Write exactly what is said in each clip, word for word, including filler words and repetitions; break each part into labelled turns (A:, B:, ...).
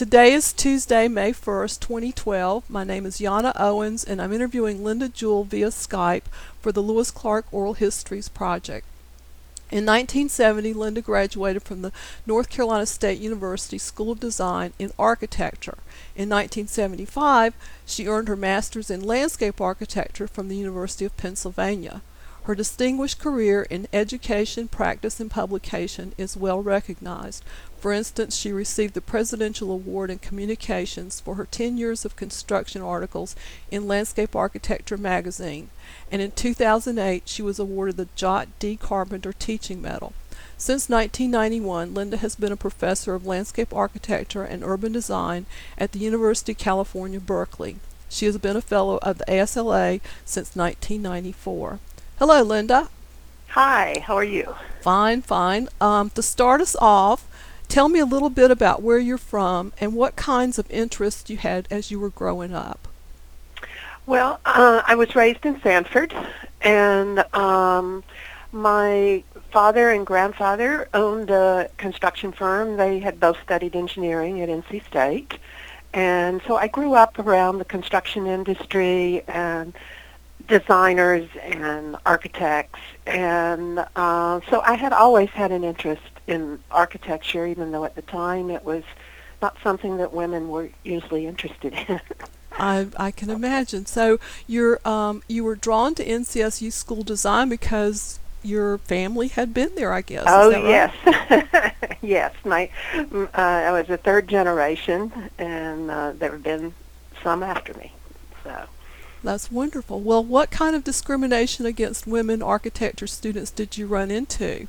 A: Today is Tuesday, May first, twenty twelve. My name is Yana Owens, and I'm interviewing Linda Jewell via Skype for the Lewis Clark Oral Histories Project. In nineteen seventy, Linda graduated from the North Carolina State University School of Design in Architecture. In nineteen seventy-five, she earned her master's in landscape architecture from the University of Pennsylvania. Her distinguished career in education, practice, and publication is well recognized. For instance, she received the Presidential Award in Communications for her ten years of construction articles in Landscape Architecture magazine, and in two thousand eight she was awarded the Jott D. Carpenter Teaching Medal. Since nineteen ninety-one, Linda has been a professor of landscape architecture and urban design at the University of California, Berkeley. She has been a fellow of the A S L A since nineteen ninety-four. Hello, Linda.
B: Hi, how are you?
A: Fine, fine. Um, to start us off, tell me a little bit about where you're from and what kinds of interests you had as you were growing up.
B: Well, uh, I was raised in Sanford, and um, my father and grandfather owned a construction firm. They had both studied engineering at N C State, and so I grew up around the construction industry and designers and architects, and uh, so I had always had an interest in architecture, even though at the time it was not something that women were usually interested in.
A: I I can imagine. So you're um you were drawn to N C S U School Design because your family had been there, I guess.
B: Oh,
A: Is that right?
B: yes. Yes, my uh, I was a third generation, and uh, there have been some after me. So
A: That's wonderful. Well, what kind of discrimination against women architecture students did you run into?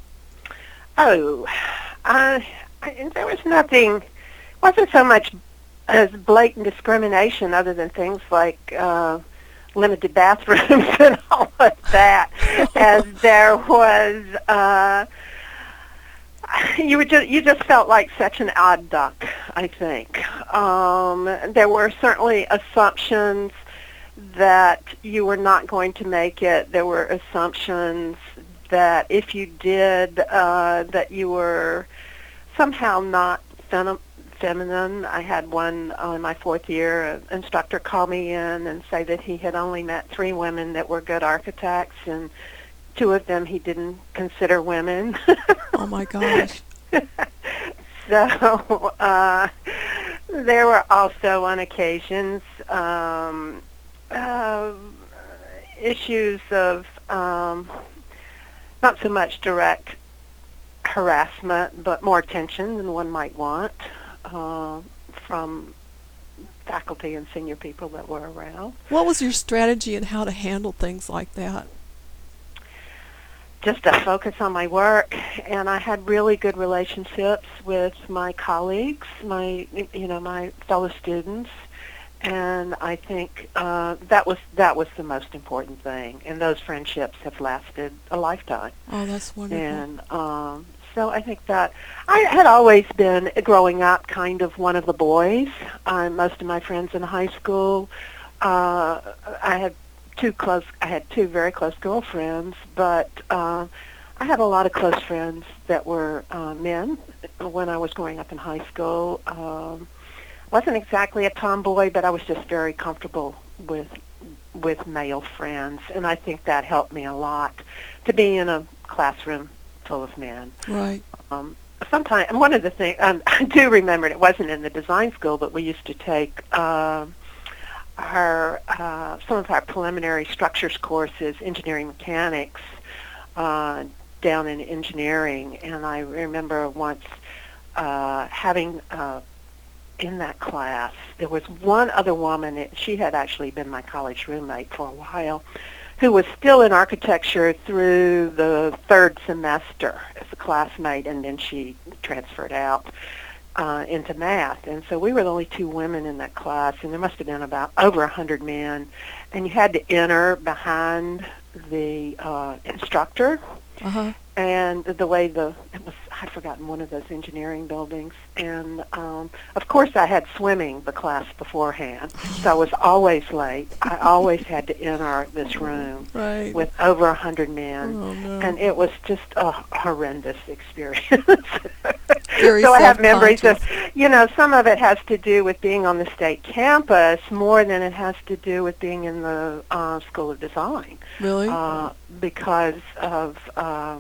B: Oh, uh, I, there was nothing, wasn't so much as blatant discrimination other than things like uh, limited bathrooms and all of that, as there was, uh, you were just, you just felt like such an odd duck, I think. Um, there were certainly assumptions that you were not going to make it. There were assumptions that if you did, uh, that you were somehow not fem- feminine. I had one uh, in my fourth year, an instructor call me in and say that he had only met three women that were good architects, and two of them he didn't consider women.
A: Oh my gosh.
B: So uh, there were also on occasions um, uh, issues of um, not so much direct harassment, but more attention than one might want uh, from faculty and senior people that were around.
A: What was your strategy in how to handle things like that?
B: Just to focus on my work, and I had really good relationships with my colleagues, my you know my fellow students, and I think uh, that was that was the most important thing. And those friendships have lasted a lifetime.
A: Oh, that's wonderful.
B: And um, so I think that I had always been, growing up, kind of one of the boys. Uh, most of my friends in high school, uh, I had two close. I had two very close girlfriends, but uh, I had a lot of close friends that were uh, men when I was growing up in high school. Um, wasn't exactly a tomboy, but I was just very comfortable with with male friends, and I think that helped me a lot to be in a classroom full of men.
A: Right.
B: Um, sometimes, and one of the things um, I do remember, it wasn't in the design school, but we used to take uh, our uh, some of our preliminary structures courses, engineering mechanics, uh, down in engineering, and I remember once uh, having. Uh, in that class, there was one other woman, it, she had actually been my college roommate for a while, who was still in architecture through the third semester as a classmate, and then she transferred out uh, into math. And so we were the only two women in that class, and there must have been about over a hundred men, and you had to enter behind the uh, instructor.
A: Uh-huh.
B: And the way the, it was I've forgotten one of those engineering buildings. And, um, of course, I had swimming the class beforehand, so I was always late. I always had to enter this room
A: Right.
B: with over a hundred men,
A: Oh, no.
B: and it was just a horrendous experience.
A: Very
B: So I have memories of,
A: self-conscious.
B: you know, some of it has to do with being on the state campus more than it has to do with being in the uh, School of Design,
A: Really?
B: uh, because of uh,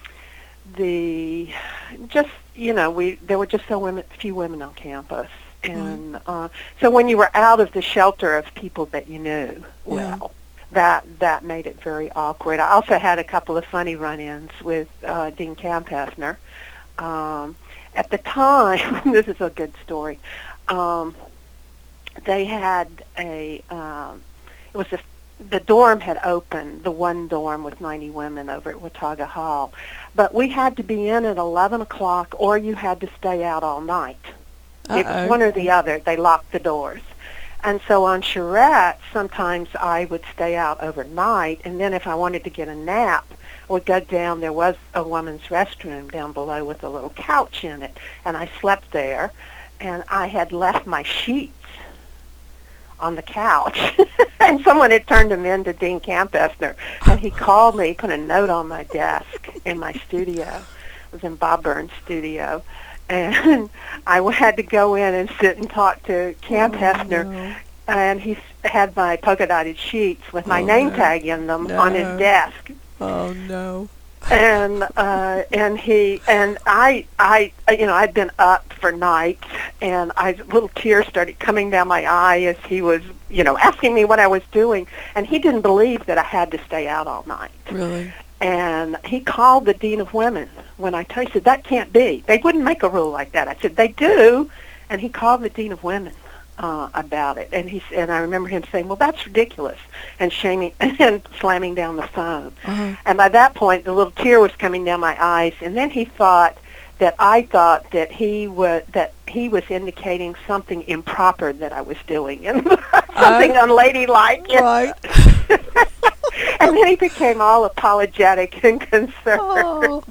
B: the just, you know, we there were just so women, few women on campus. And uh, so when you were out of the shelter of people that you knew well, that that made it very awkward. I also had a couple of funny run-ins with uh, Dean Campeffner. Um, at the time, this is a good story. Um, they had a um, it was a the dorm had opened, the one dorm with ninety women over at Watauga Hall, but we had to be in at eleven o'clock, or you had to stay out all night. It
A: Uh-oh.
B: was one or the other. They locked the doors. And so on Charette, sometimes I would stay out overnight, and then if I wanted to get a nap, I would go down. There was a woman's restroom down below with a little couch in it, and I slept there, and I had left my sheets on the couch, and someone had turned them in to Dean Campeffner, and he called me, put a note on my desk in my studio. It was in Bob Burns' studio. And I had to go in and sit and talk to Camp
A: Oh,
B: Hefner,
A: no.
B: and he s- had my polka-dotted sheets with my
A: Oh,
B: name
A: no.
B: tag in them on his
A: No.
B: desk.
A: Oh, no.
B: And uh, and he and I I you know I'd been up for nights, and I little tears started coming down my eye as he was you know asking me what I was doing, and he didn't believe that I had to stay out all night.
A: Really?
B: And he called the Dean of Women when I told him, he said, that can't be. They wouldn't make a rule like that. I said, they do. And he called the Dean of Women uh, about it. And he and I remember him saying, well, that's ridiculous, and shaming and slamming down the phone.
A: Uh-huh.
B: And by that point, the little tear was coming down my eyes. And then he thought that I thought that he was that he was indicating something improper that I was doing, and something
A: Uh,
B: unladylike.
A: Right.
B: And then he became all apologetic and concerned.
A: Oh.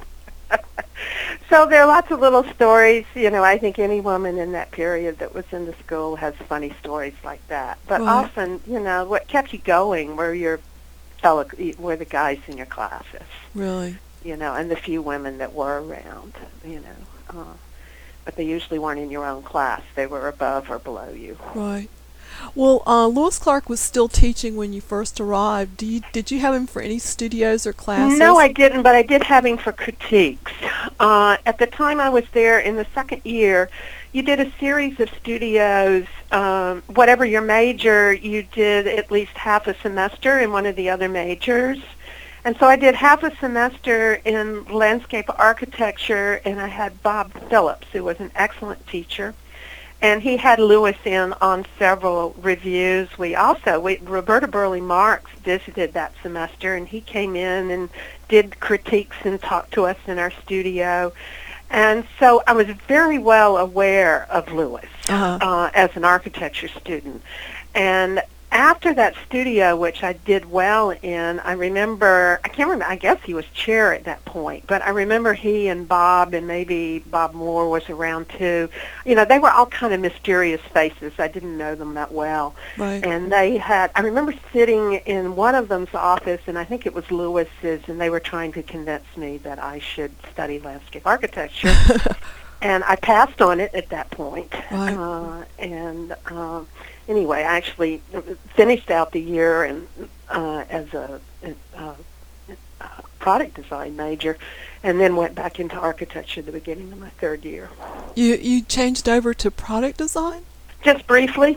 B: So there are lots of little stories. You know, I think any woman in that period that was in the school has funny stories like that. But
A: Right.
B: often, you know, what kept you going were your fellow, were the guys in your classes,
A: Really?
B: you know, and the few women that were around, you know. Uh, but they usually weren't in your own class. They were above or below you.
A: Right. Well, uh, Lewis Clark was still teaching when you first arrived. Do you, did you have him for any studios or classes?
B: No, I didn't, but I did have him for critiques. Uh, at the time I was there in the second year, you did a series of studios. Um, whatever your major, you did at least half a semester in one of the other majors. And so I did half a semester in landscape architecture, and I had Bob Phillips, who was an excellent teacher. And he had Lewis in on several reviews. We also, we, Roberta Burley Marks visited that semester, and he came in and did critiques and talked to us in our studio. And so I was very well aware of Lewis
A: Uh-huh.
B: uh, as an architecture student. And after that studio, which I did well in, I remember, I can't remember, I guess he was chair at that point, but I remember he and Bob, and maybe Bob Moore was around too. You know, they were all kind of mysterious faces. I didn't know them that well.
A: Right.
B: And they had, I remember sitting in one of them's office, and I think it was Lewis's, and they were trying to convince me that I should study landscape architecture. And I passed on it at that point.
A: Right.
B: Uh, and uh, anyway, I actually finished out the year and uh, as a, a, a product design major, and then went back into architecture at the beginning of my third year.
A: You you changed over to product design?
B: Just briefly.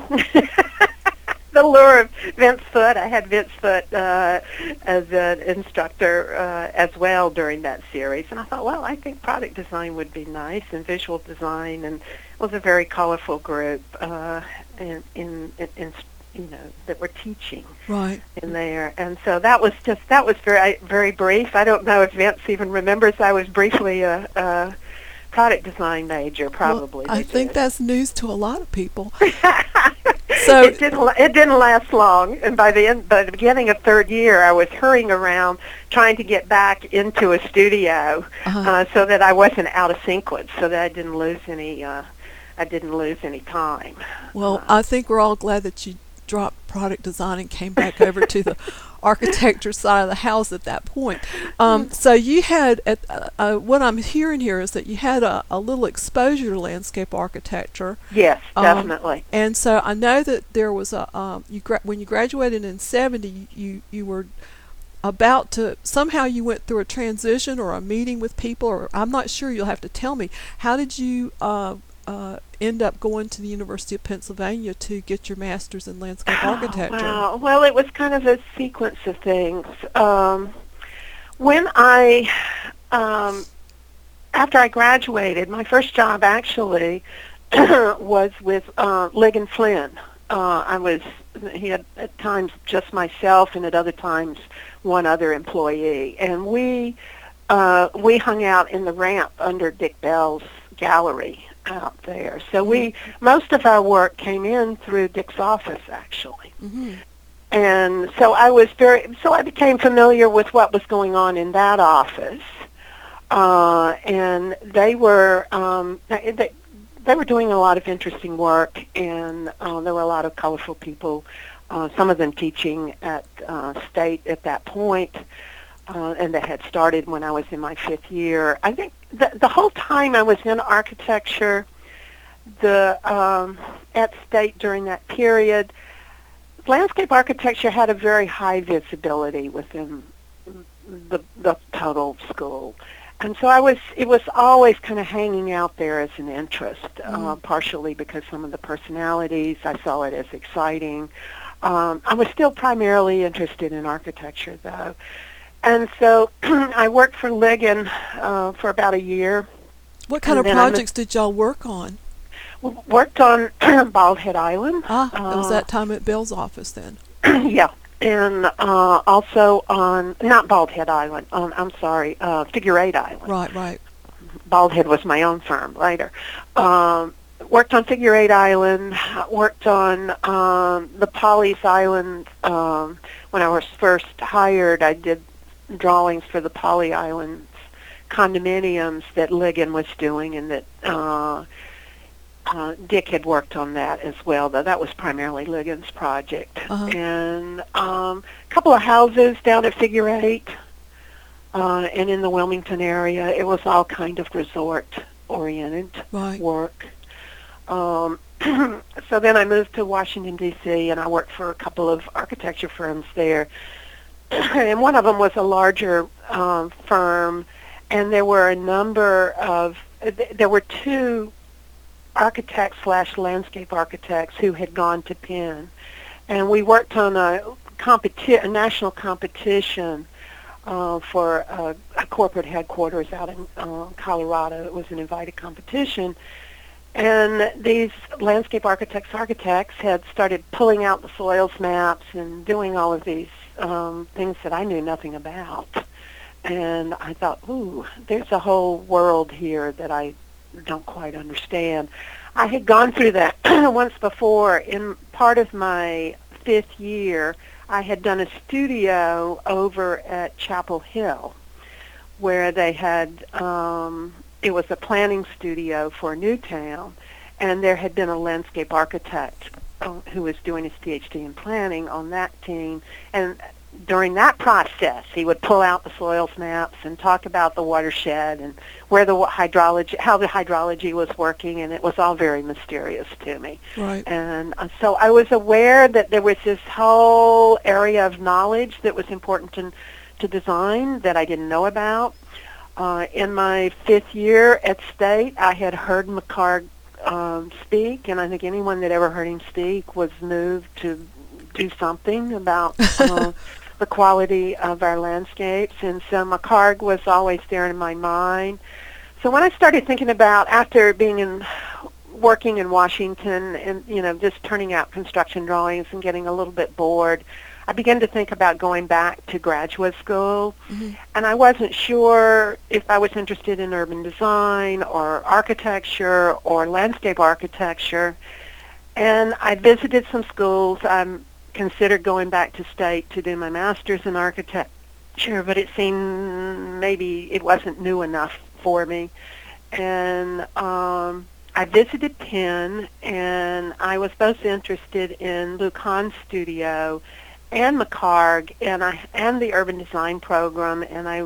B: The lure of Vince Foote. I had Vince Foote uh, as an instructor uh, as well during that series, and I thought, well, I think product design would be nice, and visual design, and it was a very colorful group uh, in, in, in, in you know that were teaching
A: Right.
B: in there, and so that was just that was very very brief. I don't know if Vince even remembers I was briefly a. a product design major, probably.
A: Well, I
B: they
A: think
B: did.
A: that's news to a lot of people. So
B: it didn't la- it didn't last long, and by the end, by the beginning of third year, I was hurrying around trying to get back into a studio
A: uh-huh.
B: uh, so that I wasn't out of sequence, so that I didn't lose any. Uh, I didn't lose any time.
A: Well,
B: Uh,
A: I think we're all glad that you dropped product design and came back over to the architecture side of the house at that point. Um, so you had, at, uh, uh, what I'm hearing here is that you had a, a little exposure to landscape architecture.
B: yes,
A: Um,
B: definitely.
A: And so I know that there was a, um, you gra- when you graduated in seventy, you, you were about to, somehow you went through a transition or a meeting with people, or I'm not sure, you'll have to tell me. How did you uh, uh, end up going to the University of Pennsylvania to get your master's in landscape architecture?
B: Oh, wow. Well, it was kind of a sequence of things. Um, when I, um, after I graduated, my first job actually was with uh, Ligon Flynn. Uh, I was, he had at times just myself and at other times one other employee. And we, uh, we hung out in the ramp under Dick Bell's gallery out there. So we, most of our work came in through Dick's office, actually.
A: Mm-hmm.
B: And so I was very, so I became familiar with what was going on in that office. Uh, and they were, um, they, they were doing a lot of interesting work, and uh, there were a lot of colorful people, uh, some of them teaching at uh, State at that point. Uh, and that had started when I was in my fifth year. I think the, the whole time I was in architecture, the um, at State during that period, landscape architecture had a very high visibility within the, the total school. And so I was, it was always kind of hanging out there as an interest, mm-hmm. uh, partially because some of the personalities, I saw it as exciting. Um, I was still primarily interested in architecture, though. And so I worked for Ligon uh, for about a year.
A: What kind of projects did y'all work on?
B: We worked on Bald Head Island.
A: Ah,
B: uh,
A: it was that time at Bell's office then.
B: Yeah, and uh, also on, not Bald Head Island, um, I'm sorry, uh, Figure Eight Island.
A: Right, right.
B: Bald Head was my own firm later. Um, worked on Figure Eight Island, worked on um, the Polly's Island. Um, when I was first hired, I did drawings for the Poly Islands condominiums that Ligon was doing, and that uh, uh, Dick had worked on that as well, though that was primarily Ligon's project.
A: Uh-huh.
B: And um, a couple of houses down at Figure Eight uh, and in the Wilmington area. It was all kind of resort-oriented
A: right.
B: work. Um, so then I moved to Washington, D C, and I worked for a couple of architecture firms there. And one of them was a larger um, firm, and there were a number of, th- there were two architects slash landscape architects who had gone to Penn. And we worked on a, competi- a national competition uh, for a, a corporate headquarters out in uh, Colorado. It was an invited competition. And these landscape architects architects had started pulling out the soils maps and doing all of these um, things that I knew nothing about. And I thought, ooh, there's a whole world here that I don't quite understand. I had gone through that once before. In part of my fifth year, I had done a studio over at Chapel Hill where they had, um, it was a planning studio for Newtown, and there had been a landscape architect uh, who was doing his P H D in planning on that team. And during that process, he would pull out the soils maps and talk about the watershed and where the hydrology, how the hydrology was working, and it was all very mysterious to me.
A: Right.
B: And uh, so I was aware that there was this whole area of knowledge that was important to, to design that I didn't know about. Uh, in my fifth year at State, I had heard McHarg um, speak, and I think anyone that ever heard him speak was moved to do something about uh, the quality of our landscapes. And so McHarg was always there in my mind. So when I started thinking about, after being in, working in Washington and, you know, just turning out construction drawings and getting a little bit bored, I began to think about going back to graduate school. Mm-hmm. And I wasn't sure if I was interested in urban design or architecture or landscape architecture. and I visited some schools. I'm considered going back to state to do my master's in architecture, but it seemed maybe it wasn't new enough for me. And um, I visited Penn, and I was both interested in Lou Kahn's studio and McHarg, and I and the urban design program. And I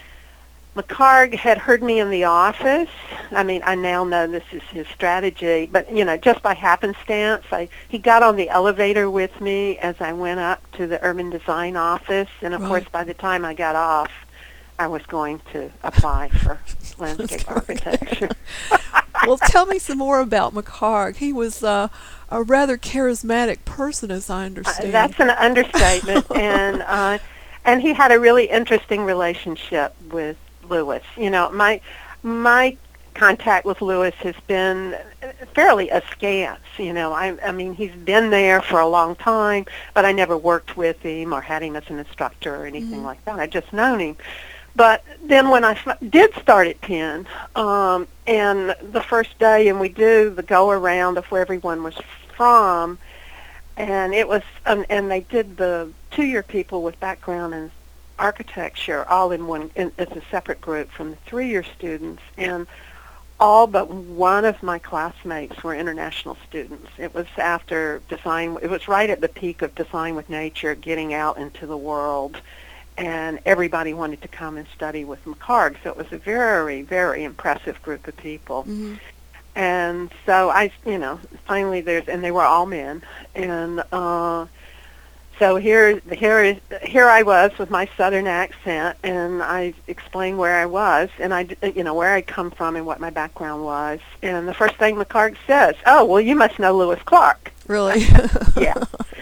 B: McHarg had heard me in the office. I mean, I now know this is his strategy, but you know, just by happenstance, I he got on the elevator with me as I went up to the urban design office, and of
A: Right.
B: course, by the time I got off, I was going to apply for landscape architecture.
A: Well, tell me some more about McHarg. He was uh, a rather charismatic person, as I
B: Uh,
A: understand.
B: that's an understatement, and uh, and he had a really interesting relationship with Lewis. You know, my my contact with Lewis has been fairly askance. You know, I I mean, he's been there for a long time, but I never worked with him or had him as an instructor or anything
A: Mhm.
B: like that. I just known him. But then when I f- did start at Penn, um, and the first day, and we do the go around of where everyone was from, and it was, um, and they did the two-year people with background in architecture all in one, in, as a separate group from the three-year students, and all but one of my classmates were international students. It was after design, it was right at the peak of Design with Nature, getting out into the world, and everybody wanted to come and study with McHarg, so it was a very, very impressive group of people.
A: Mhm.
B: And so I, you know, finally there's, and they were all men, and uh, so here, here is, here I was with my southern accent, and I explained where I was, and I, d- you know, where I'd come from and what my background was. And the first thing McHarg says, "Oh, well, you must know Lewis Clark."
A: Really?
B: Yeah.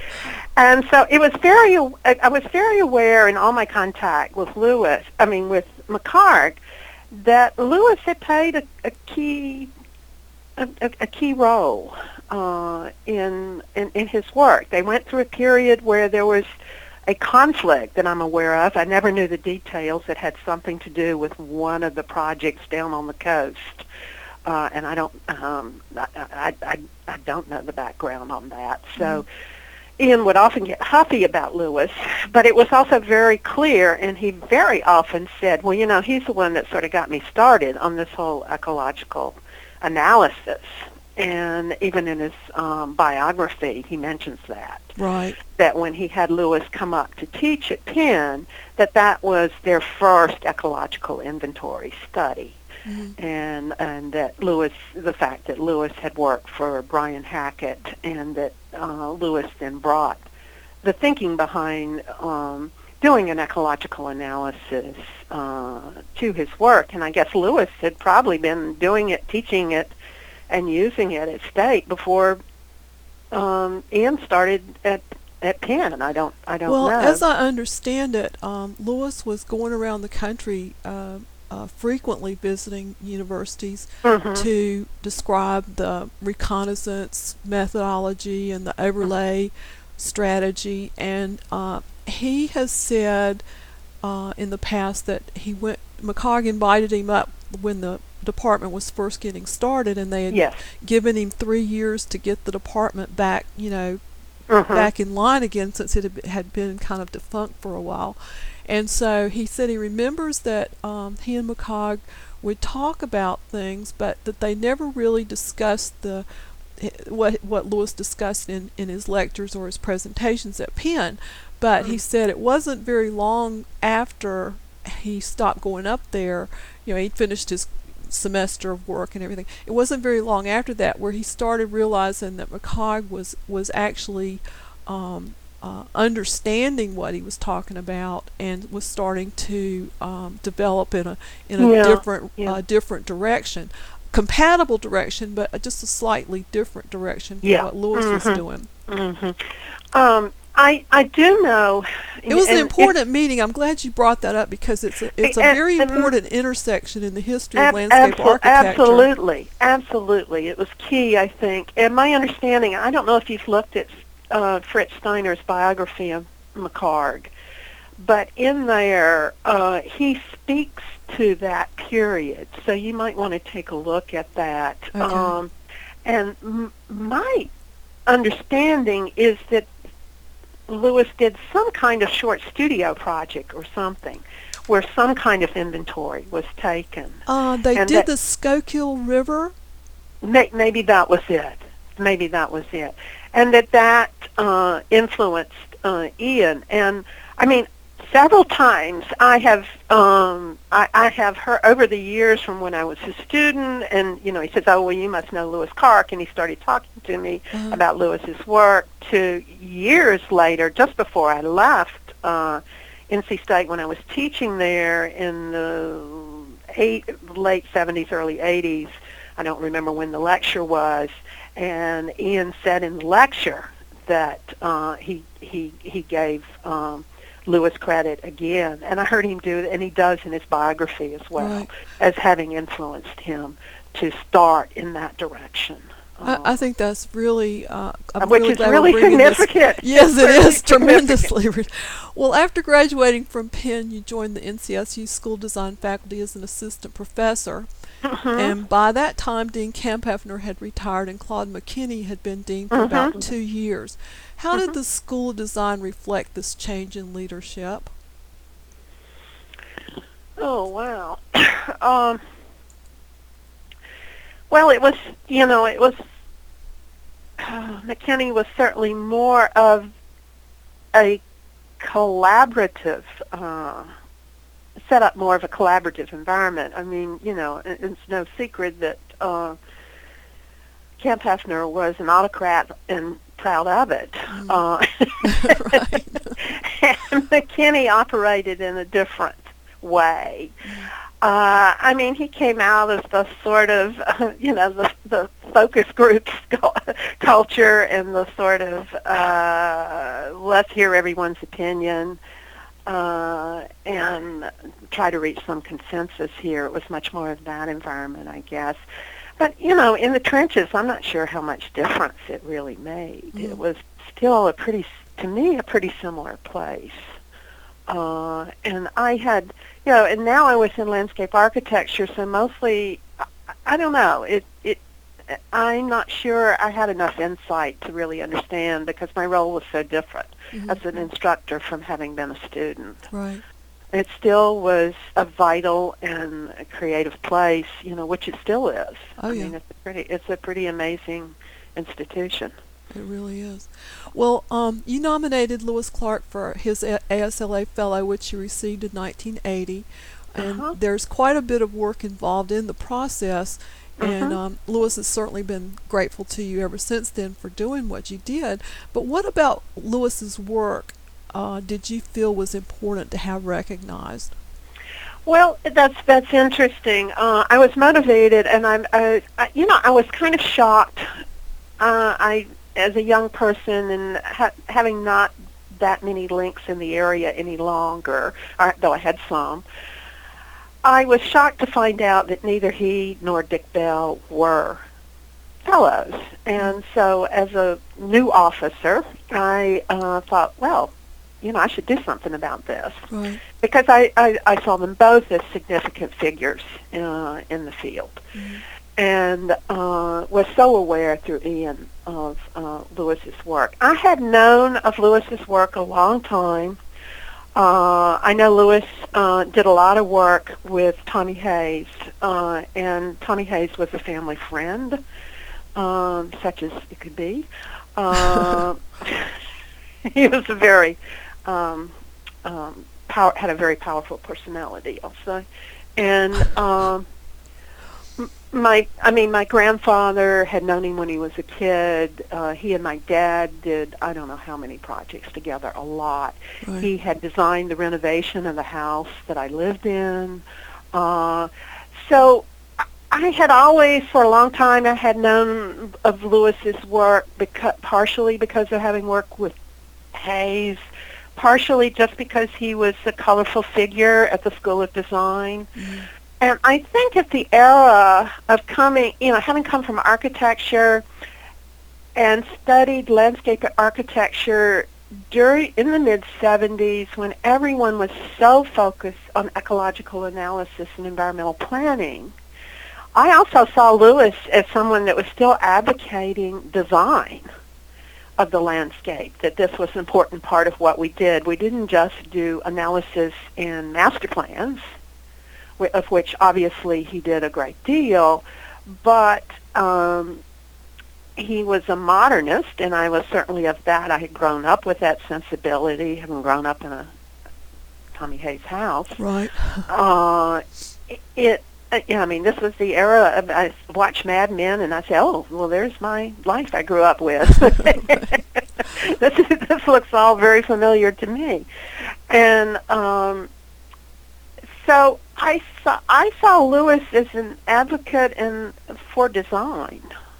B: And so it was very, I I was very aware in all my contact with Lewis, I mean with McHarg, that Lewis had played a, a key, a, a, a key role uh, in, in in his work. They went through a period where there was a conflict that I'm aware of. I never knew the details. It had something to do with one of the projects down on the coast, uh, and I don't, um, I, I, I, I don't know the background on that. So. Mm-hmm. Ian would often get huffy about Lewis, but it was also very clear, and he very often said, well, you know, he's the one that sort of got me started on this whole ecological analysis. And even in his um, biography, he mentions that.
A: Right.
B: That when he had Lewis come up to teach at Penn, that that was their first ecological inventory study. Mm-hmm. And and that Lewis, the fact that Lewis had worked for Brian Hackett, and that uh, Lewis then brought the thinking behind um, doing an ecological analysis uh, to his work. And I guess Lewis had probably been doing it, teaching it, and using it at State before um, Ian started at at Penn. I don't I don't
A: well,
B: know.
A: Well, as I understand it, um, Lewis was going around the country. Uh, Uh, frequently visiting universities mm-hmm. to describe the reconnaissance methodology and the overlay strategy, and uh, he has said uh, in the past that he went, McHarg invited him up when the department was first getting started, and they had
B: yes.
A: given him three years to get the department back, you know,
B: mm-hmm.
A: back in line again, since it had been kind of defunct for a while. And so he said he remembers that um, he and McHarg would talk about things, but that they never really discussed the what what Lewis discussed in, in his lectures or his presentations at Penn. But mm-hmm. he said it wasn't very long after he stopped going up there, you know, he'd finished his semester of work and everything. It wasn't very long after that where he started realizing that McHarg was, was actually um, Uh, understanding what he was talking about, and was starting to um, develop in a in a
B: yeah,
A: different
B: yeah.
A: uh, different direction, compatible direction, but just a slightly different direction from
B: yeah.
A: what Lewis
B: mm-hmm.
A: was doing.
B: Mm-hmm. Um, I I do know
A: it was an important
B: it,
A: meeting. I'm glad you brought that up, because it's a, it's a
B: and,
A: very
B: and,
A: important intersection in the history
B: ab-
A: of landscape
B: absol-
A: architecture.
B: Absolutely, absolutely, it was key, I think. And my understanding, I don't know if you've looked at Uh, Fritz Steiner's biography of McHarg, but in there uh, he speaks to that period, so you might want to take a look at that.
A: Okay.
B: Um, and m- my understanding is that Lewis did some kind of short studio project or something where some kind of inventory was taken.
A: Uh, they
B: And
A: did
B: that-
A: the Schuylkill River.
B: May- Maybe that was it. Maybe that was it. And that that uh, influenced uh, Ian. And, I mean, several times I have um, I, I have heard over the years from when I was a student, and, you know, he says, oh, well, you must know Lewis Clark, and he started talking to me
A: Uh-huh.
B: about Lewis's work, to years later, just before I left uh, N C State when I was teaching there in the eight, late seventies, early eighties. I don't remember when the lecture was, and Ian said in the lecture that uh, he he he gave um, Lewis credit again, and I heard him do it, and he does in his biography as well,
A: Right.
B: as having influenced him to start in that direction. Uh,
A: I, I think that's really, uh, I'm
B: which
A: really
B: is
A: glad we're
B: really
A: bringing this-
B: significant.
A: Yes,
B: It's
A: it
B: really
A: is tremendously. re- Well, after graduating from Penn, you joined the N C S U School Design faculty as an assistant professor.
B: Mhm.
A: And by that time, Dean Kampfner had retired, and Claude McKinney had been dean for about
B: Mhm.
A: two years. How did
B: Mhm.
A: the School of Design reflect this change in leadership?
B: Oh, wow. um, well, it was, you know, it was, uh, McKinney was certainly more of a collaborative, uh, set up more of a collaborative environment. I mean, you know, it, it's no secret that uh, Camp Hefner was an autocrat and proud of it.
A: Mm.
B: Uh,
A: Right.
B: and McKinney operated in a different way. Uh, I mean, he came out as the sort of, uh, you know, the, the focus group culture and the sort of, uh, let's hear everyone's opinion uh, and try to reach some consensus here. It was much more of that environment, I guess. But, you know, in the trenches, I'm not sure how much difference it really made.
A: Mm.
B: It was still a pretty, to me, a pretty similar place. Uh, and I had, you know, and now I was in landscape architecture, so mostly, I, I don't know, it, it, I'm not sure I had enough insight to really understand because my role was so different
A: Mhm.
B: as an instructor from having been a student.
A: Right.
B: It still was a vital and a creative place, you know, which it still is.
A: Oh,
B: I
A: yeah.
B: mean, it's a pretty, it's a pretty amazing institution.
A: It really is. Well, um, you nominated Lewis Clark for his A S L A Fellow, which he received in nineteen eighty. And
B: Uh-huh.
A: there's quite a bit of work involved in the process. And
B: Mhm.
A: um, Lewis has certainly been grateful to you ever since then for doing what you did. But what about Lewis's work uh, did you feel was important to have recognized?
B: Well, that's that's interesting. Uh, I was motivated, and I'm, I, I, you know, I was kind of shocked. Uh, I, as a young person, and ha- having not that many links in the area any longer, or, though I had some, I was shocked to find out that neither he nor Dick Bell were fellows. And so, as a new officer, I uh, thought, well, you know, I should do something about this.
A: Right.
B: Because I, I, I saw them both as significant figures uh, in the field.
A: Mhm.
B: And uh, was so aware through Ian of uh, Lewis's work. I had known of Lewis's work a long time. Uh, I know Lewis uh, did a lot of work with Tommy Hayes, uh, and Tommy Hayes was a family friend, um, such as it could be. Uh, he was a very um, um, power, had a very powerful personality, I'll say, and um, m- my, I mean, my grandfather had known him when he was a kid. Uh, he and my dad did I don't know how many projects together, a lot.
A: Right.
B: He had designed the renovation of the house that I lived in. Uh, so I- I had always, for a long time, I had known of Lewis's work because, partially because of having worked with Hayes, partially just because he was a colorful figure at the School of Design.
A: Mhm.
B: And I think at the era of coming, you know, having come from architecture and studied landscape architecture during in the mid seventies, when everyone was so focused on ecological analysis and environmental planning, I also saw Lewis as someone that was still advocating design of the landscape, that this was an important part of what we did. We didn't just do analysis in master plans, of which obviously he did a great deal, but um, he was a modernist, and I was certainly of that. I had grown up with that sensibility, having grown up in a Tommy Hayes house.
A: Right.
B: uh, it, uh, yeah, I mean, this was the era of, I watched Mad Men, and I said, oh, well, there's my life I grew up with. this, this looks all very familiar to me. And um, so I saw, I saw Lewis as an advocate in, for design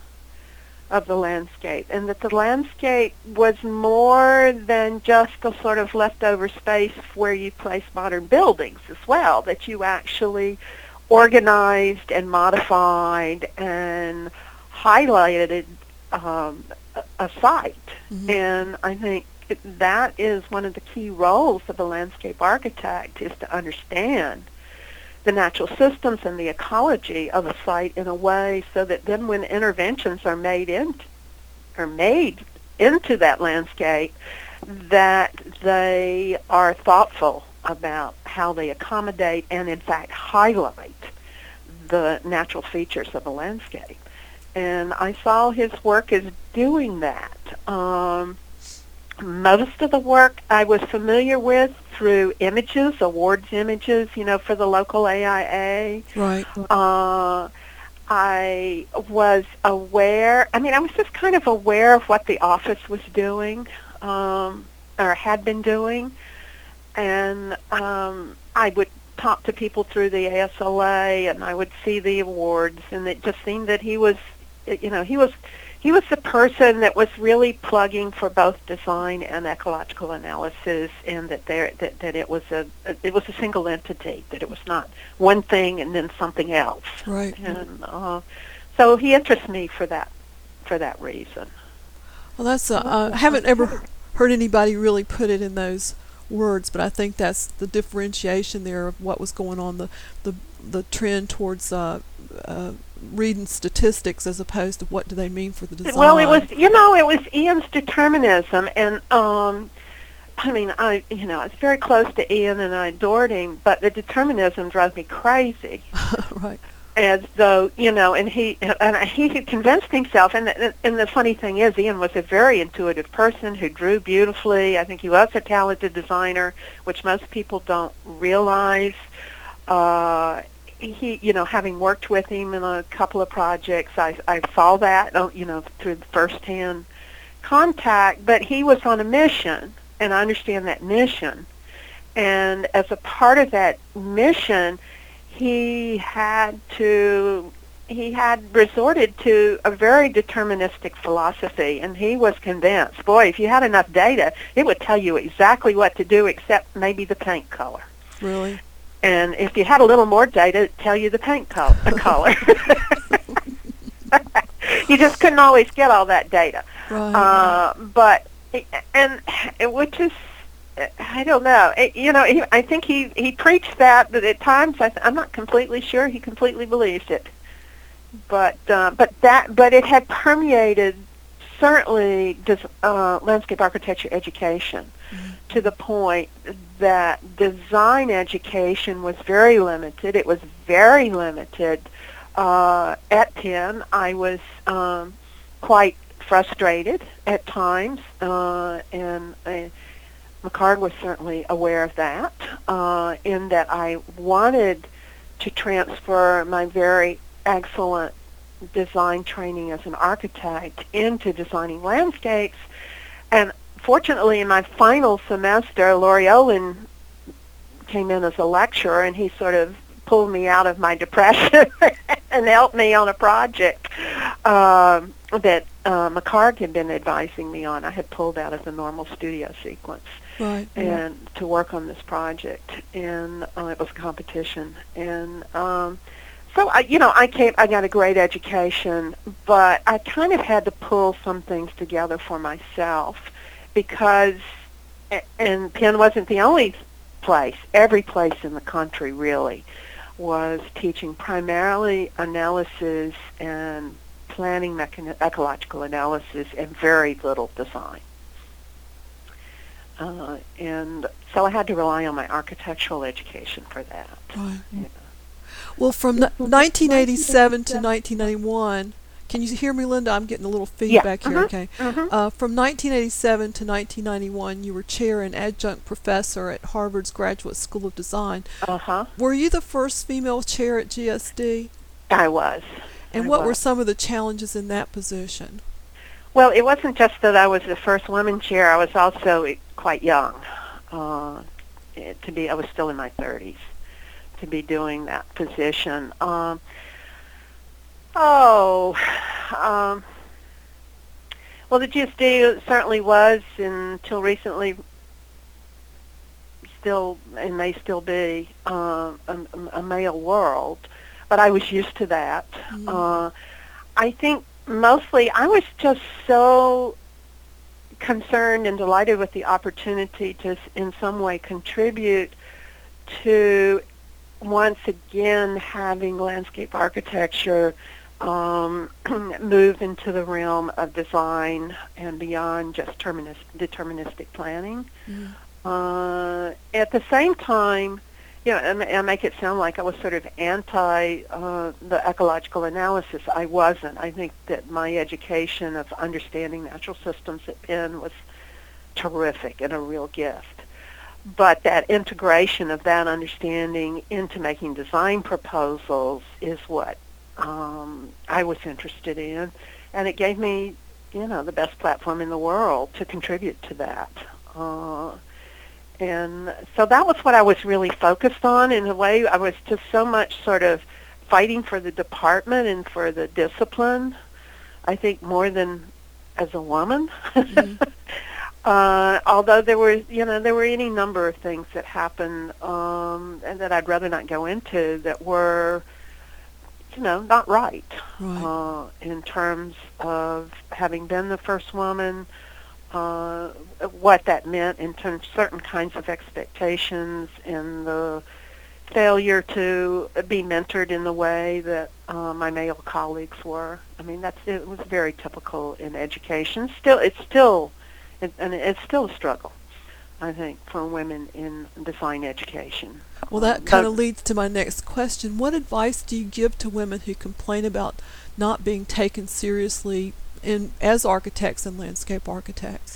B: of the landscape, and that the landscape was more than just a sort of leftover space where you place modern buildings as well, that you actually organized and modified and highlighted um, a, a site. Mm-hmm. And I think that is one of the key roles of a landscape architect, is to understand the natural systems and the ecology of a site in a way so that then when interventions are made in, are made into that landscape, that they are thoughtful about how they accommodate and in fact highlight the natural features of a landscape. And I saw his work as doing that. Um, most of the work I was familiar with through images, awards images, you know, for the local A I A.
A: Right.
B: Uh, I was aware, I mean, I was just kind of aware of what the office was doing, um, or had been doing. And um, I would talk to people through the A S L A, and I would see the awards, and it just seemed that he was, you know, he was he was the person that was really plugging for both design and ecological analysis, and that there that, that it was a it was a single entity, that it was not one thing and then something else.
A: Right.
B: And uh, so he interests me for that for that reason.
A: Well, that's uh, uh, I haven't ever heard anybody really put it in those words, but I think that's the differentiation there of what was going on, the the the trend towards uh, uh, reading statistics as opposed to what do they mean for the design.
B: Well, it was, you know, it was Ian's determinism, and um, I mean, I, you know, I was very close to Ian, and I adored him, but the determinism drove me crazy.
A: Right.
B: As though, you know, and he and he had convinced himself, and the, and the funny thing is, Ian was a very intuitive person who drew beautifully. I think he was a talented designer, which most people don't realize. Uh, he, you know, having worked with him in a couple of projects, I, I saw that, you know, through first-hand contact, but he was on a mission, and I understand that mission. And as a part of that mission, he had to, he had resorted to a very deterministic philosophy, and he was convinced, boy, if you had enough data, it would tell you exactly what to do except maybe the paint color.
A: Really?
B: And if you had a little more data, it'd tell you the paint color. The color. You just couldn't always get all that data.
A: Right.
B: Uh, but, and which is, I don't know. It, you know, he, I think he, he preached that, but at times I th- I'm not completely sure he completely believed it. But uh, but that but it had permeated certainly des- uh, landscape architecture education, mm-hmm. to the point that design education was very limited. It was very limited. Uh, at Penn, I was um, quite frustrated at times, uh, and I, McCard was certainly aware of that, uh, in that I wanted to transfer my very excellent design training as an architect into designing landscapes. And fortunately, in my final semester, Laurie Olin came in as a lecturer, and he sort of pulled me out of my depression and helped me on a project um, that uh, McCard had been advising me on. I had pulled out of the normal studio sequence.
A: Right.
B: And
A: Yeah.
B: to work on this project, and uh, it was a competition, and um, so I, you know, I came, I got a great education, but I kind of had to pull some things together for myself, because, and Penn wasn't the only place. Every place in the country really was teaching primarily analysis and planning, mechan- ecological analysis, and very little design. Uh, and so I had to rely on my architectural education for that.
A: Right.
B: Yeah.
A: Well, from n- nineteen eighty-seven to nineteen ninety-one, can you hear me, Linda? I'm getting a little feedback
B: Yeah.
A: here.
B: Mhm.
A: Okay.
B: Mhm.
A: Uh, from nineteen eighty-seven to nineteen ninety-one, you were chair and adjunct professor at Harvard's Graduate School of Design.
B: Uh-huh.
A: Were you the first female chair at G S D?
B: I was.
A: And
B: I
A: what were
B: was.
A: some of the challenges in that position?
B: Well, it wasn't just that I was the first woman chair. I was also quite young. Uh, to be, I was still in my thirties to be doing that position. Um, oh, um, well, the G S D certainly was, until recently, still, and may still be, uh, a, a male world. But I was used to that.
A: Mm-hmm.
B: Uh, I think mostly I was just so concerned and delighted with the opportunity to in some way contribute to once again having landscape architecture um, move into the realm of design and beyond just terminus, deterministic planning.
A: Mm-hmm.
B: Uh, at the same time, you know, and, and make it sound like I was sort of anti uh, the ecological analysis. I wasn't. I think that my education of understanding natural systems at Penn was terrific and a real gift. But that integration of that understanding into making design proposals is what um, I was interested in, and it gave me, you know, the best platform in the world to contribute to that. Uh, And so that was what I was really focused on. In a way, I was just so much sort of fighting for the department and for the discipline, I think, more than as a woman. Mm-hmm. uh, although there were, you know, there were any number of things that happened um, and that I'd rather not go into that were, you know, not right,
A: right.
B: Uh, in terms of having been the first woman, Uh, what that meant in terms of certain kinds of expectations and the failure to be mentored in the way that uh, my male colleagues were. I mean, that's it was very typical in education. Still, it's still, it, and it's still a struggle, I think, for women in design education.
A: Well, that kind of leads to my next question. What advice do you give to women who complain about not being taken seriously in as architects and landscape architects?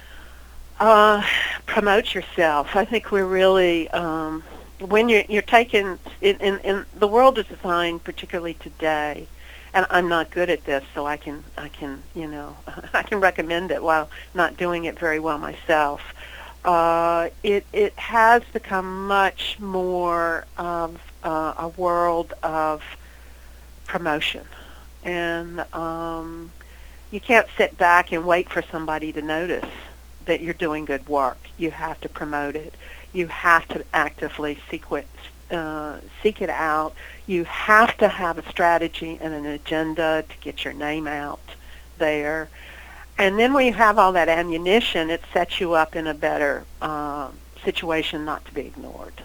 B: Uh, promote yourself. I think we're really um, when you're you're taken in, in in the world of design, particularly today. And I'm not good at this, so I can I can you know I can recommend it while not doing it very well myself. Uh, it it has become much more of uh, a world of promotion, and um, you can't sit back and wait for somebody to notice that you're doing good work. You have to promote it. You have to actively seek it, uh, seek it out. You have to have a strategy and an agenda to get your name out there. And then when you have all that ammunition, it sets you up in a better uh, situation not to be ignored.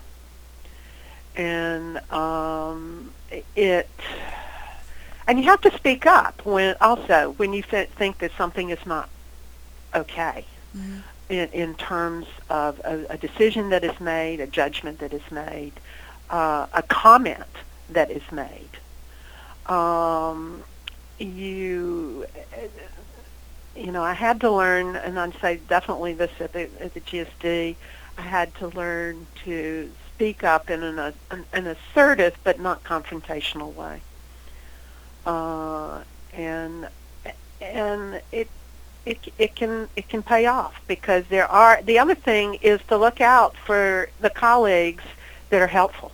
B: And um, it, and you have to speak up when also when you th- think that something is not okay. Mm-hmm. In, in terms of a, a decision that is made, a judgment that is made, uh, a comment that is made. Um, you, you know, I had to learn, and I'd say definitely this at the, at the G S D, I had to learn to speak up in an, an, an assertive but not confrontational way. Uh, and and it. It, it can it can pay off because there are the other thing is to look out for the colleagues that are helpful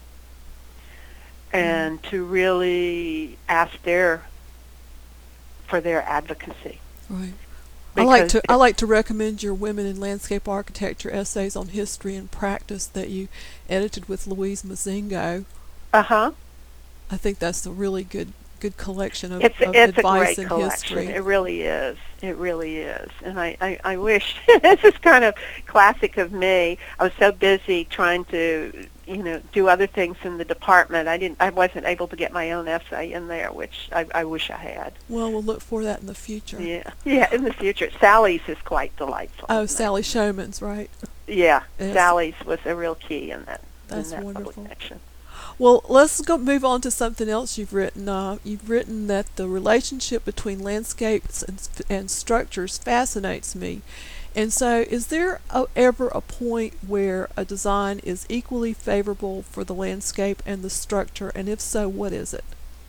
B: and mm-hmm. to really ask their for their advocacy.
A: Right. I like to I like to recommend your Women in Landscape Architecture essays on history and practice that you edited with Louise Mazingo.
B: Uh huh.
A: I think that's a really good good collection of,
B: It's
A: of
B: it's a
A: advice
B: great
A: and
B: collection.
A: history.
B: It really is. It really is. And I, I, I wish this is kind of classic of me. I was so busy trying to, you know, do other things in the department. I didn't I wasn't able to get my own essay in there, which I, I wish I had.
A: Well, we'll look for that in the future.
B: Yeah. Yeah, in the future. Sally's is quite delightful.
A: Oh, Sally Showman's, right?
B: Yeah.
A: Yes.
B: Sally's was a real key in that
A: That's
B: in that
A: wonderful.
B: publication.
A: Well, let's go move on to something else you've written. Uh, you've written that the relationship between landscapes and, and structures fascinates me. And so, is there a, ever a point where a design is equally favorable for the landscape and the structure? And if so, what is it?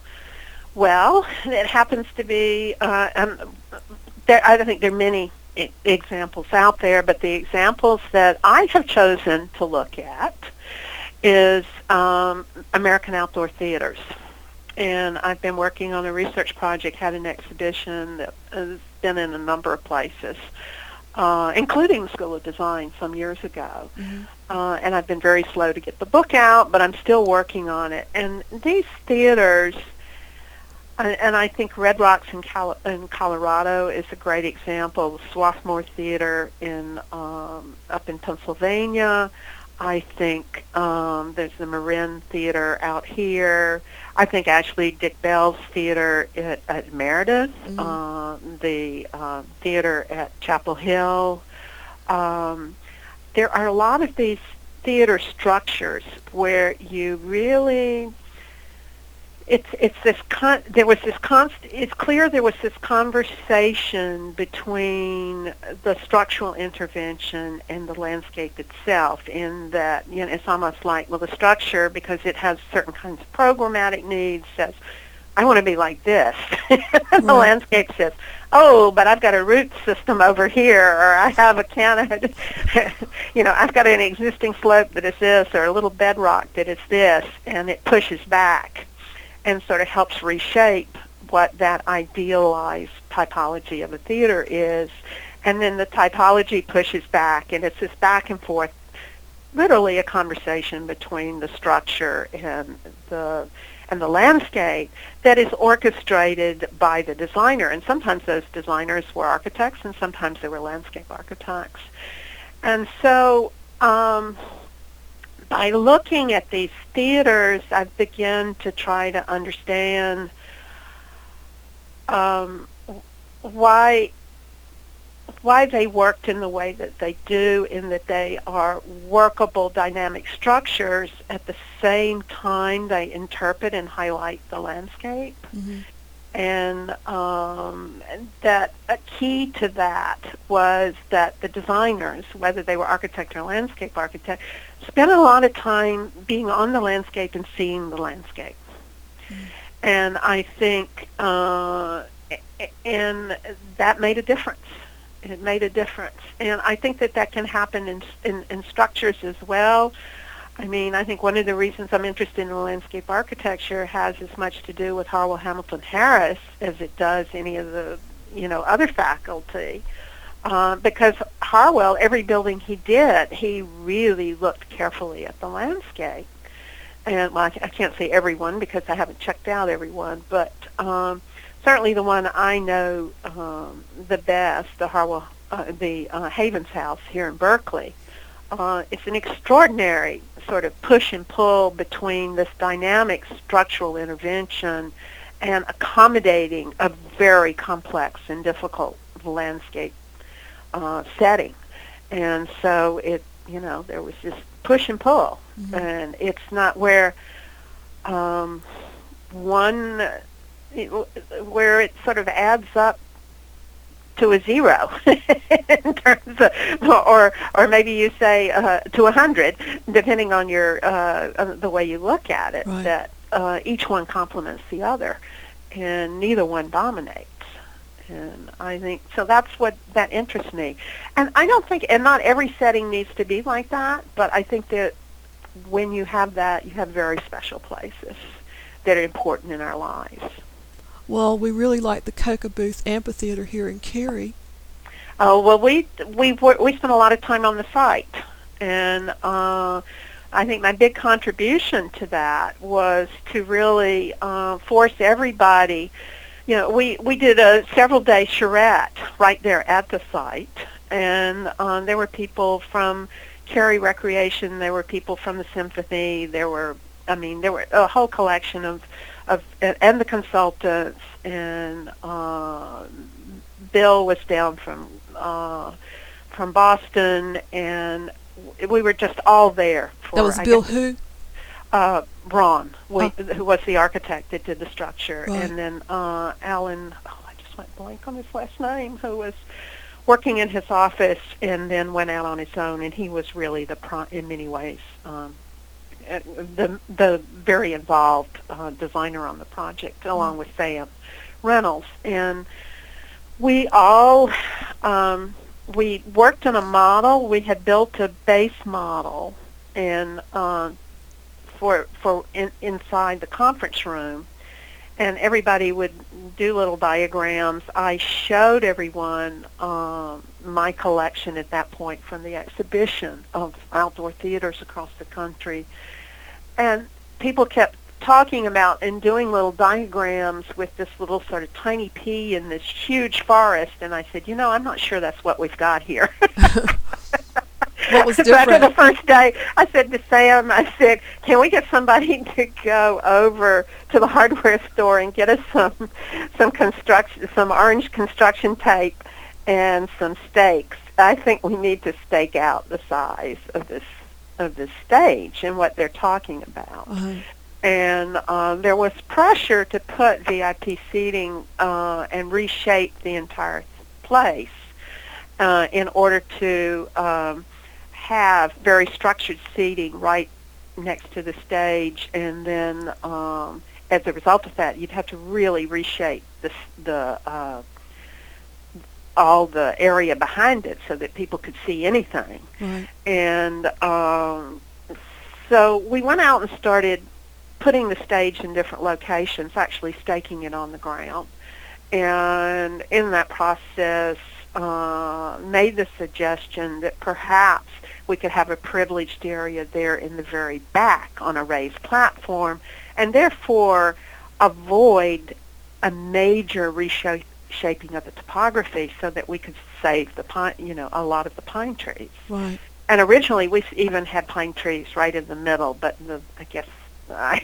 B: Well, it happens to be, uh, um, there, I think there are many I- examples out there, but the examples that I have chosen to look at is um, American Outdoor Theaters. And I've been working on a research project, had an exhibition that has been in a number of places, uh, including the School of Design some years ago.
A: Mm-hmm.
B: Uh, and I've been very slow to get the book out, but I'm still working on it. And these theaters, and, and I think Red Rocks in, Cal- in Colorado is a great example. The Swarthmore Theater in um, up in Pennsylvania. I think um, there's the Marin Theater out here. I think actually Dick Bell's Theater at, at Meredith,
A: Mm-hmm.
B: uh, the uh, theater at Chapel Hill. Um, there are a lot of these theater structures where you really, it's it's this con, there was this const, it's clear there was this conversation between the structural intervention and the landscape itself, in that, you know, it's almost like, well, the structure, because it has certain kinds of programmatic needs, says, I want to be like this. And the
A: Right.
B: landscape says, oh, but I've got a root system over here, or I have a canopy, you know, I've got an existing slope that is this, or a little bedrock that is this, and it pushes back and sort of helps reshape what that idealized typology of a theater is. And then the typology pushes back, and it's this back and forth, literally a conversation between the structure and the and the landscape that is orchestrated by the designer. And sometimes those designers were architects, and sometimes they were landscape architects. And so um, by looking at these theaters, I've begun to try to understand um, why why they worked in the way that they do, in that they are workable dynamic structures. At the same time, they interpret and highlight the landscape.
A: Mm-hmm.
B: And um, that a key to that was that the designers, whether they were architect or landscape architect, spent a lot of time being on the landscape and seeing the landscape. Mm-hmm. And I think, uh, and that made a difference. It made a difference. And I think that that can happen in, in, in structures as well. I mean, I think one of the reasons I'm interested in landscape architecture has as much to do with Harwell Hamilton Harris as it does any of the, you know, other faculty. Uh, because Harwell, every building he did, he really looked carefully at the landscape. And well, I can't say every one because I haven't checked out every one, but um, certainly the one I know um, the best, the Harwell, uh, the uh, Havens House here in Berkeley. Uh, it's an extraordinary sort of push and pull between this dynamic structural intervention and accommodating a very complex and difficult landscape uh, setting. And so it, you know, there was this push and pull. Mm-hmm. And it's not where um, one, it, where it sort of adds up to a zero in terms of, or or maybe you say uh, to a hundred, depending on your uh, on the way you look at it.
A: Right.
B: That uh, each one complements the other, and neither one dominates. And I think so. That's what that interests me. And I don't think, and not every setting needs to be like that. But I think that when you have that, you have very special places that are important in our lives.
A: Well, we really like the Coca Booth Amphitheater here in Cary.
B: Oh, well, we we we spent a lot of time on the site, and uh, I think my big contribution to that was to really uh, force everybody. You know, we, we did a several-day charrette right there at the site, and um, there were people from Cary Recreation, there were people from the Symphony, there were, I mean, there were a whole collection of, of and the consultants, and uh, Bill was down from uh, from Boston, and we were just all there. For,
A: That was
B: I
A: Bill
B: guess,
A: who?
B: Uh, Ron, we,
A: Oh.
B: who was the architect that did the structure,
A: Right.
B: and then uh, Alan, oh, I just went blank on his last name, who was working in his office and then went out on his own, and he was really the, pro- in many ways, um, uh, the the very involved uh, designer on the project, along with Sam Reynolds. And we all, um, we worked on a model. We had built a base model, and uh, for for in, inside the conference room, and everybody would do little diagrams. I showed everyone um, my collection at that point from the exhibition of outdoor theaters across the country, and people kept talking about and doing little diagrams with this little sort of tiny pea in this huge forest, and I said, you know, I'm not sure that's what we've got here.
A: What was
B: So after the
A: different?
B: first day, I said to Sam, I said, can we get somebody to go over to the hardware store and get us some some construction, some orange construction tape and some stakes? I think we need to stake out the size of this of this stage and what they're talking about.
A: Uh-huh.
B: And uh, there was pressure to put V I P seating uh, and reshape the entire place uh, in order to um, have very structured seating right next to the stage, and then um, as a result of that, you'd have to really reshape the the uh, all the area behind it so that people could see anything.
A: Right.
B: And um, so we went out and started putting the stage in different locations, actually staking it on the ground, and in that process uh, made the suggestion that perhaps we could have a privileged area there in the very back on a raised platform, and therefore avoid a major reshaping of the topography so that we could save the pine, you know, a lot of the pine trees.
A: Right.
B: And originally we even had pine trees right in the middle, but the, I guess I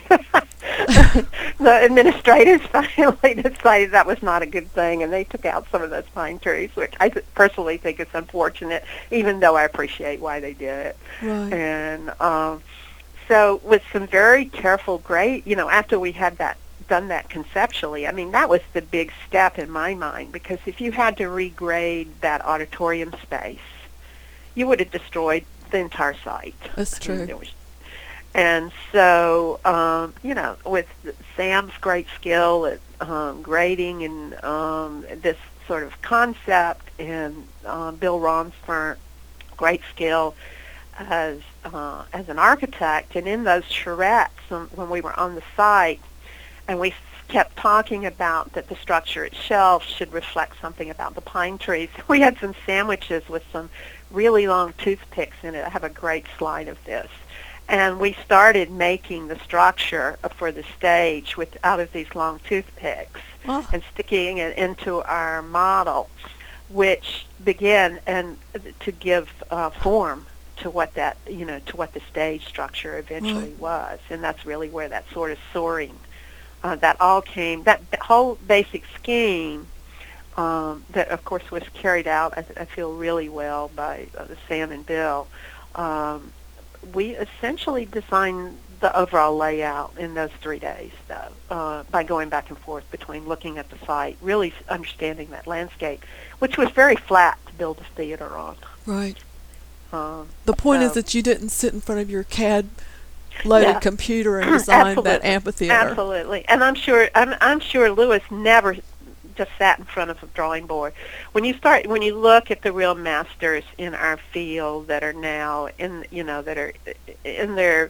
B: the administrators finally decided that was not a good thing, and they took out some of those pine trees, which I th- personally think is unfortunate, even though I appreciate why they did it.
A: Right.
B: And um, so with some very careful grade, you know, after we had that done that conceptually, I mean, that was the big step in my mind, because if you had to regrade that auditorium space, you would have destroyed the entire site.
A: That's
B: I mean,
A: true.
B: there was And so, um, you know, with Sam's great skill at um, grading and um, this sort of concept, and uh, Bill Romsford, great skill as uh, as an architect, and in those charrettes um, when we were on the site, and we kept talking about that the structure itself should reflect something about the pine trees. We had some sandwiches with some really long toothpicks in it. I have a great slide of this. And we started making the structure for the stage with out of these long toothpicks
A: Oh.
B: and sticking it into our model, which began and to give uh, form to what that you know to what the stage structure eventually
A: Right.
B: was. And that's really where that sort of soaring uh, that all came. That whole basic scheme um, that of course was carried out, I, I feel, really well by uh, Sam and Bill. Um, we essentially designed the overall layout in those three days, though, uh, by going back and forth between looking at the site, really understanding that landscape, which was very flat to build a theater on.
A: Right.
B: Um,
A: The point is
B: so-
A: that you didn't sit in front of your C A D-loaded
B: Yeah.
A: computer and design that
B: Absolutely.
A: amphitheater.
B: Absolutely, and I'm sure I'm, I'm sure Lewis never just sat in front of a drawing board. When you start, when you look at the real masters in our field that are now in, you know, that are in their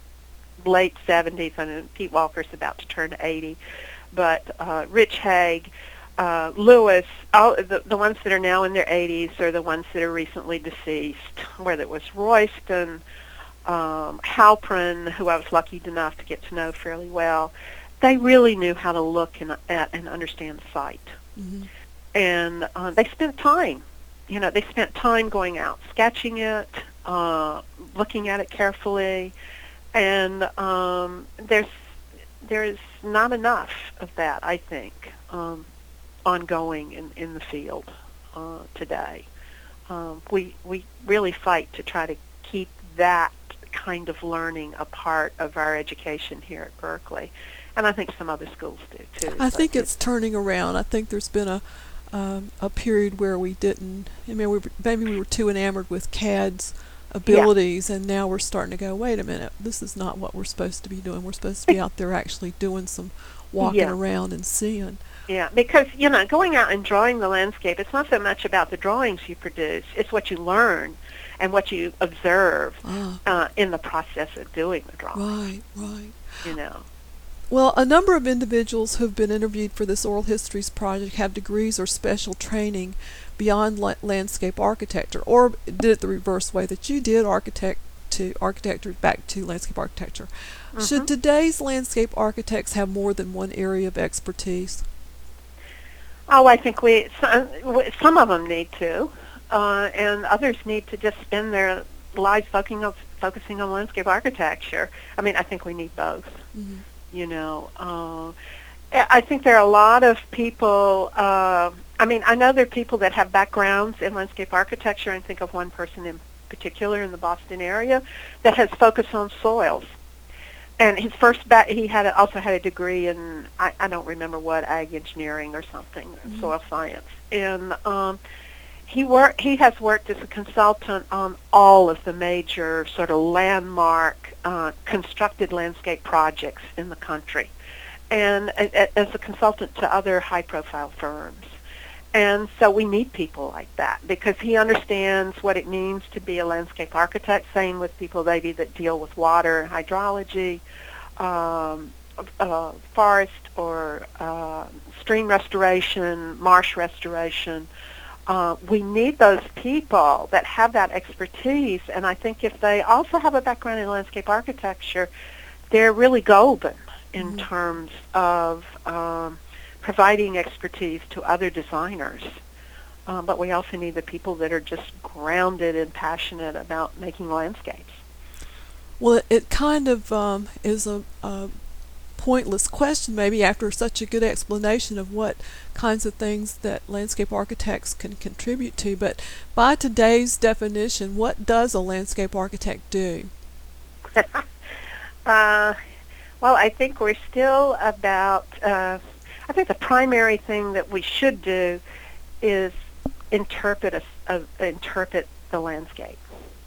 B: late seventies, and Pete Walker's about to turn eighty, but uh, Rich Haig, uh, Lewis, all the, the ones that are now in their eighties are the ones that are recently deceased, whether it was Royston, um, Halprin, who I was lucky enough to get to know fairly well, they really knew how to look and, at and understand the site.
A: Mm-hmm.
B: And uh, they spent time, you know, they spent time going out, sketching it, uh, looking at it carefully, and um, there's there's not enough of that, I think, um, ongoing in, in the field uh, today. Um, we we really fight to try to keep that kind of learning a part of our education here at Berkeley, and I think some other schools do too.
A: I think
B: but
A: it's turning around. I think there's been a um, a period where we didn't. I mean, we were, maybe we were too enamored with C A D's abilities, yeah. and now we're starting to go, wait a minute, this is not what we're supposed to be doing. We're supposed to be out there actually doing some walking
B: yeah.
A: around and seeing.
B: Yeah, because, you know, going out and drawing the landscape, it's not so much about the drawings you produce, it's what you learn and what you observe
A: ah.
B: uh, in the process of doing the drawing.
A: Right, right.
B: You know.
A: Well, a number of individuals who've been interviewed for this Oral Histories project have degrees or special training beyond la- landscape architecture, or did it the reverse way that you did, architect to architecture back to landscape architecture. Mm-hmm. Should today's landscape architects have more than one area of expertise?
B: Oh, I think we some, some of them need to, uh, and others need to just spend their lives focusing on, focusing on landscape architecture. I mean, I think we need both.
A: Mm-hmm.
B: You know, uh, I think there are a lot of people. Uh, I mean, I know there are people that have backgrounds in landscape architecture, and think of one person in particular in the Boston area that has focused on soils. And his first, ba- he had a, also had a degree in, I, I don't remember what, ag engineering or something, mm-hmm. soil science. And um, he work, he has worked as a consultant on all of the major sort of landmark uh, constructed landscape projects in the country, and a, a, as a consultant to other high-profile firms. And so we need people like that because he understands what it means to be a landscape architect, same with people maybe that deal with water and hydrology, um, uh, forest or uh, stream restoration, marsh restoration. Uh, we need those people that have that expertise, and I think if they also have a background in landscape architecture, they're really golden in mm-hmm. terms of um, providing expertise to other designers. Um, but we also need the people that are just grounded and passionate about making landscapes.
A: Well, it, it kind of um, is a, a pointless question maybe after such a good explanation of what kinds of things that landscape architects can contribute to. But by today's definition, what does a landscape architect do?
B: uh, well, I think we're still about... Uh, I think the primary thing that we should do is interpret a, a, interpret the landscape.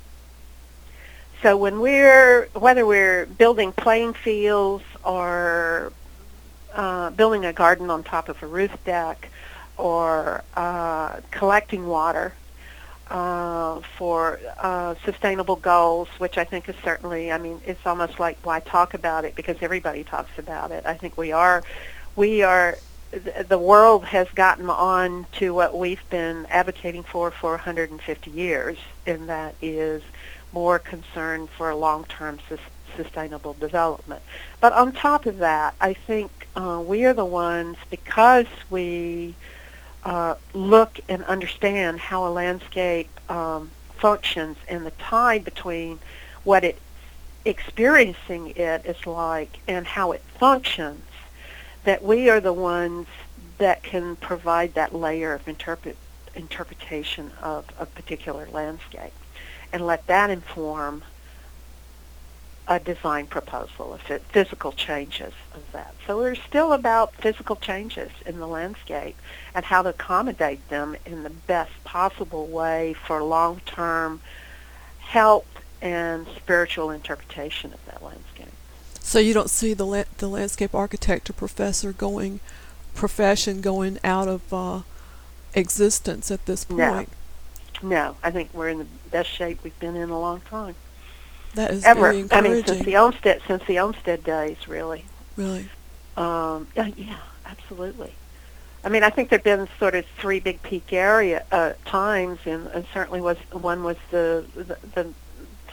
B: So when we're, whether we're building playing fields or uh, building a garden on top of a roof deck or uh, collecting water uh, for uh, sustainable goals, which I think is certainly, I mean, it's almost like why talk about it because everybody talks about it. I think we are We are, the world has gotten on to what we've been advocating for for one hundred fifty years, and that is more concern for long-term sus- sustainable development. But on top of that, I think uh, we are the ones, because we uh, look and understand how a landscape um, functions and the tie between what it experiencing it is like and how it functions, that we are the ones that can provide that layer of interpret, interpretation of a particular landscape and let that inform a design proposal, if it, physical changes of that. So we're still about physical changes in the landscape and how to accommodate them in the best possible way for long-term health and spiritual interpretation of that landscape.
A: So you don't see the la- the landscape architect or professor going, profession going out of uh, existence at this point?
B: No. no, I think we're in the best shape we've been in a long time.
A: That is
B: Ever.
A: very encouraging.
B: I mean, since the Olmsted, since the Olmsted days, really.
A: Really?
B: Um, yeah, yeah, absolutely. I mean, I think there've been sort of three big peak area uh, times, and, and certainly was one was the the, the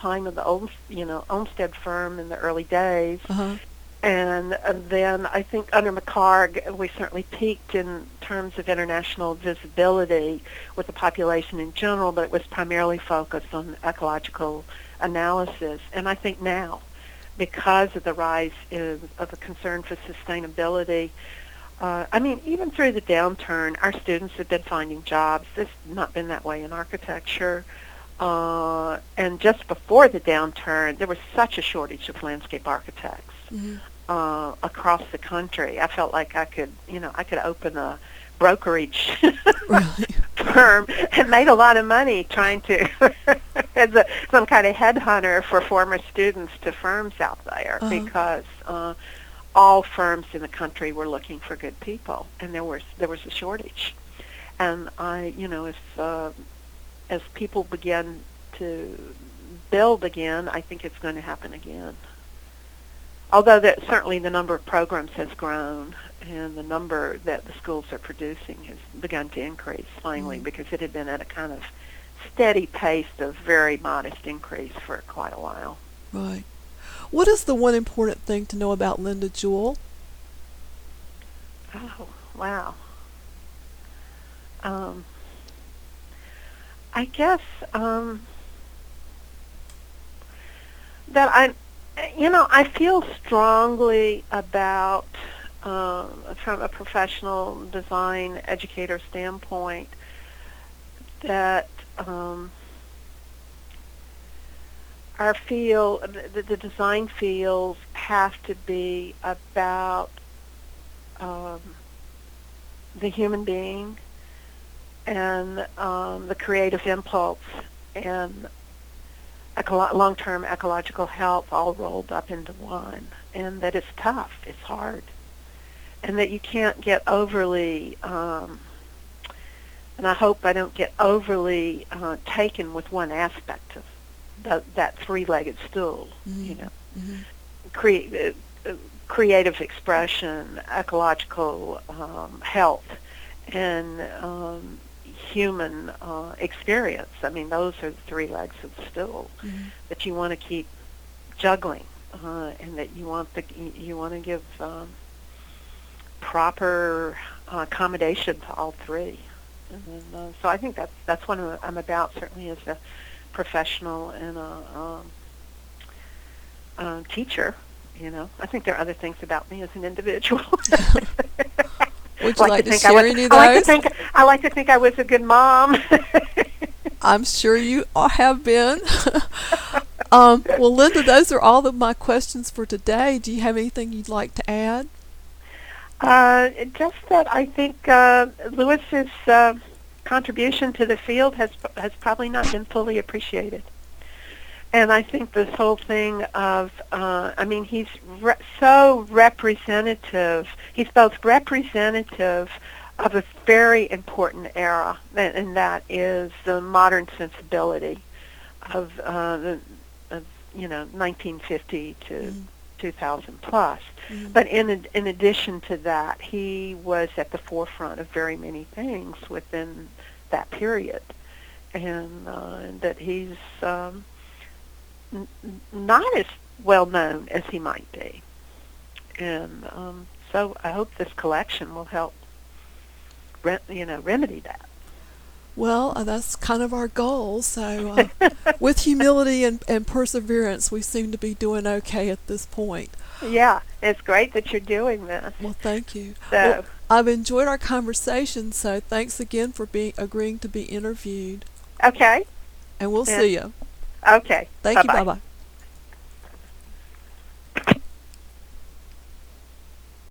B: time of the old, you know, Olmsted firm in the early days.
A: Uh-huh.
B: And uh, then I think under McHarg, we certainly peaked in terms of international visibility with the population in general, but it was primarily focused on ecological analysis. And I think now, because of the rise in, of the concern for sustainability, uh, I mean, even through the downturn, our students have been finding jobs. It's not been that way in architecture. Uh, and just before the downturn, there was such a shortage of landscape architects. Mm-hmm. Uh, across the country. I felt like I could, you know, I could open a brokerage
A: really?
B: firm and made a lot of money trying to, as a, some kind of headhunter for former students to firms out there, uh-huh. because uh, all firms in the country were looking for good people, and there was there was a shortage. And I, you know, if uh, as people begin to build again, I think it's going to happen again. Although that certainly the number of programs has grown, and the number that the schools are producing has begun to increase finally, mm-hmm. because it had been at a kind of steady pace of very modest increase for quite a while.
A: Right. What is the one important thing to know about Linda Jewell?
B: Oh, wow. Um, I guess um, that I... You know, I feel strongly about, uh, from a professional design educator standpoint, that um, our field, the, the design fields, have to be about um, the human being and um, the creative impulse and Ecolo- long-term ecological health all rolled up into one, and that it's tough, it's hard, and that you can't get overly, um, and I hope I don't get overly uh, taken with one aspect of the, that three-legged stool, mm-hmm. you know, mm-hmm. Cre- uh, creative expression, ecological um, health, and um, human uh, experience. I mean, those are the three legs of the stool mm-hmm. that you want to keep juggling, uh, and that you want the you want to give um, proper uh, accommodation to all three. And uh, so I think that's that's what I'm about, certainly as a professional and a um, uh, teacher. You know, I think there are other things about me as an individual.
A: Would you like, like to, to share
B: I was,
A: any of those?
B: I like to think I like to think I was a good mom.
A: I'm sure you have been. um, well, Linda, those are all of my questions for today. Do you have anything you'd like to add?
B: Uh, just that I think uh, Lewis's uh, contribution to the field has has probably not been fully appreciated. And I think this whole thing of, uh, I mean, he's re- so representative. He's both representative of a very important era, and, and that is the modern sensibility of, uh, the, of you know, nineteen fifty to mm-hmm. two thousand plus. Mm-hmm. But in in addition to that, he was at the forefront of very many things within that period, and uh, that he's um, n- not as well known as he might be. And um, so I hope this collection will help, re- you know, remedy that.
A: Well, uh, that's kind of our goal. So uh, with humility and, and perseverance, we seem to be doing okay at this point.
B: Yeah, it's great that you're doing this.
A: Well, thank you.
B: So,
A: well, I've enjoyed our conversation, so thanks again for being agreeing to be interviewed.
B: Okay.
A: And we'll
B: yeah.
A: see you.
B: Okay.
A: Thank
B: Bye-bye.
A: you. Bye-bye.